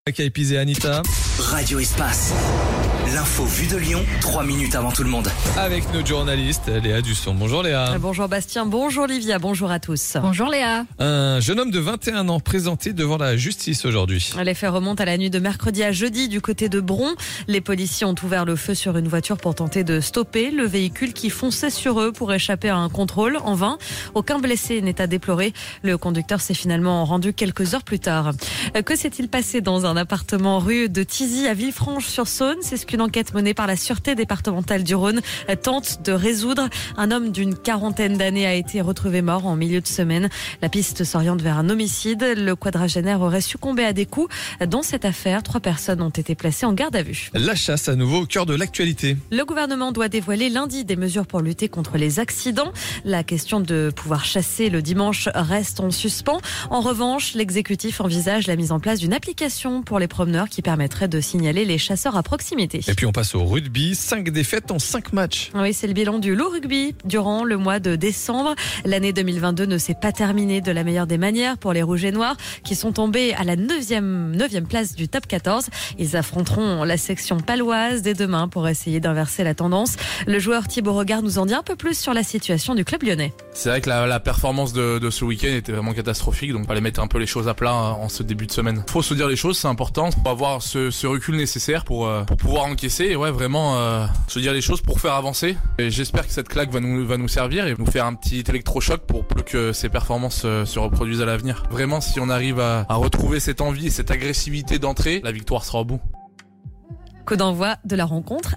Caïpis et Anita. Radio Espace. L'info vue de Lyon, 3 minutes avant tout le monde. Avec notre journaliste Léa Dusson. Bonjour Léa. Bonjour Bastien, bonjour Livia, bonjour à tous. Bonjour Léa. Un jeune homme de 21 ans présenté devant la justice aujourd'hui. Les faits remontent à la nuit de mercredi à jeudi du côté de Bron. Les policiers ont ouvert le feu sur une voiture pour tenter de stopper le véhicule qui fonçait sur eux pour échapper à un contrôle. En vain, aucun blessé n'est à déplorer. Le conducteur s'est finalement rendu quelques heures plus tard. Que s'est-il passé dans un appartement rue de Thizy à Villefranche-sur-Saône? C'est ce qu'une enquête menée par la Sûreté départementale du Rhône tente de résoudre. Un homme d'une quarantaine d'années a été retrouvé mort en milieu de semaine. La piste s'oriente vers un homicide. Le quadragénaire aurait succombé à des coups. Dans cette affaire, 3 personnes ont été placées en garde à vue. La chasse à nouveau au cœur de l'actualité. Le gouvernement doit dévoiler lundi des mesures pour lutter contre les accidents. La question de pouvoir chasser le dimanche reste en suspens. En revanche, l'exécutif envisage la mise en place d'une application pour les promeneurs qui permettrait de signaler les chasseurs à proximité. Et puis on passe au rugby, 5 défaites en 5 matchs. Oui, c'est le bilan du loup rugby durant le mois de décembre. L'année 2022 ne s'est pas terminée de la meilleure des manières pour les Rouges et Noirs qui sont tombés à la 9e place du top 14. Ils affronteront la section paloise dès demain pour essayer d'inverser la tendance. Le joueur Thibaut Regard nous en dit un peu plus sur la situation du club lyonnais. C'est vrai que la performance de ce week-end était vraiment catastrophique, donc il fallait mettre un peu les choses à plat en ce début de semaine. Faut se dire les choses, c'est important, faut avoir ce recul nécessaire pour pouvoir encaisser et vraiment se dire les choses pour faire avancer. Et j'espère que cette claque va nous servir et nous faire un petit électrochoc pour plus que ces performances se reproduisent à l'avenir. Vraiment, si on arrive à retrouver cette envie et cette agressivité d'entrée, la victoire sera au bout. Coup d'envoi de la rencontre